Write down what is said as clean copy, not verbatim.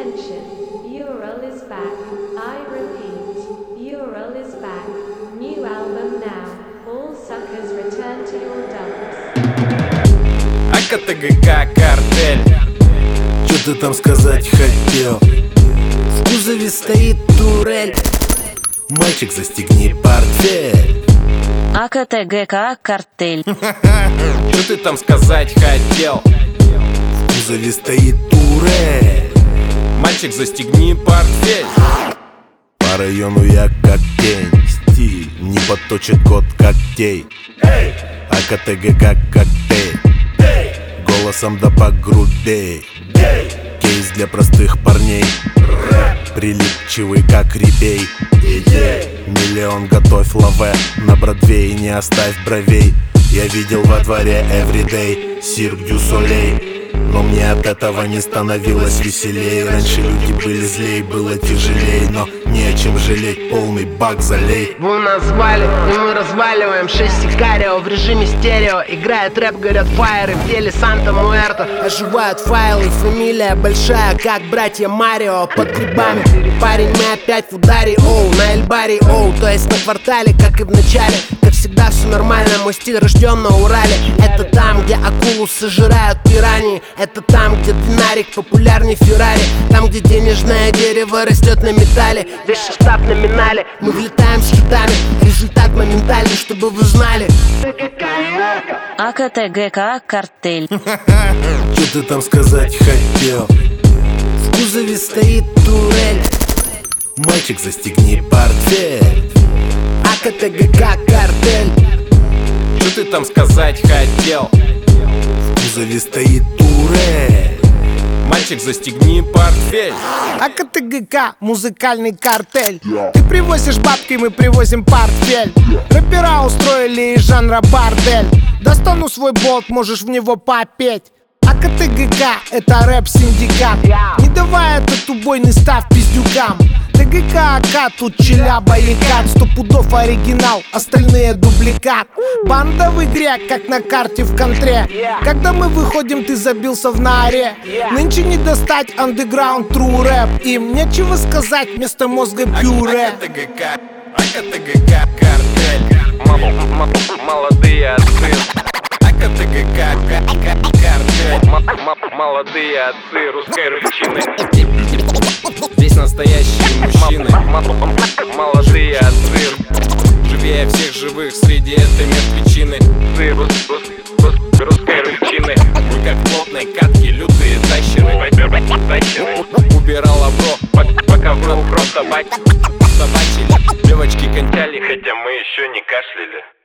Attention, Ural is back. I repeat, Ural is back. New album now. All suckers return to your dumps. АКТГК картель. Чё ты там сказать хотел? В кузове стоит турель. Мальчик, застегни портфель. АКТГК картель. Что ты там сказать хотел? В кузове стоит турель. Мальчик, застегни портфель. По району я как тень. Стиль не подточит код когтей. АКТГК коктейль. Голосом да погрубей. Кейс для простых парней. Прилипчивый как репей. Миллион готовь лаве. На Бродвее не оставь бровей. Я видел во дворе everyday Cirque du Soleil. Но мне от этого не становилось веселей. Раньше люди были злей, было тяжелей. Но не о чем жалеть, полный бак залей. Вы нас звали, и мы разваливаем 6 сикарио в режиме стерео. Играет рэп, горят фаеры в теле Санта Муэрто. Оживают файлы, фамилия большая, как братья Марио. Под грибами, парень, мы опять в ударе, оу. На Эльбаре, оу, то есть на квартале, как и в начале. Как всегда все нормально, мой стиль рожден на Урале. Это там, где акулу сожирают пираньи. Это там, где динарик популярней Феррари. Там, где денежное дерево растет на металле. Весь состав номинале. Мы влетаем с хитами. Результат моментальный, чтобы вы знали. АКТГК картель. Чё ты там сказать хотел? В кузове стоит турель. Мальчик, застегни портфель. АКТГК картель. Что ты там сказать хотел? В кузове стоит турель. Мальчик, застегни портфель. АКТГК, музыкальный картель. Ты привозишь бабки, мы привозим портфель. Рэпера устроили из жанра бордель. Достану свой болт, можешь в него попеть. АКТГК, это рэп-синдикат. Не давай этот убойный став пиздюкам. ТГК, АК, тут челяба и кат. 100 пудов оригинал, остальные дубликат. Банда в игре, как на карте в контре. Когда мы выходим, ты забился в норе. Нынче не достать андеграунд, тру рэп. Им нечего сказать, вместо мозга пюре. АКТГК картель. Молодые отцы. АКТГК картель. Молодые отцы русской рыбчины. Здесь настоящие мужчины. Молодые отцы. Живее всех живых среди этой мертвечины. Русской рыбчины. Мы как в плотной катке, лютые тащеры. Убирала бро, пока в рот просто собачили. Девочки кончали, хотя мы еще не кашляли.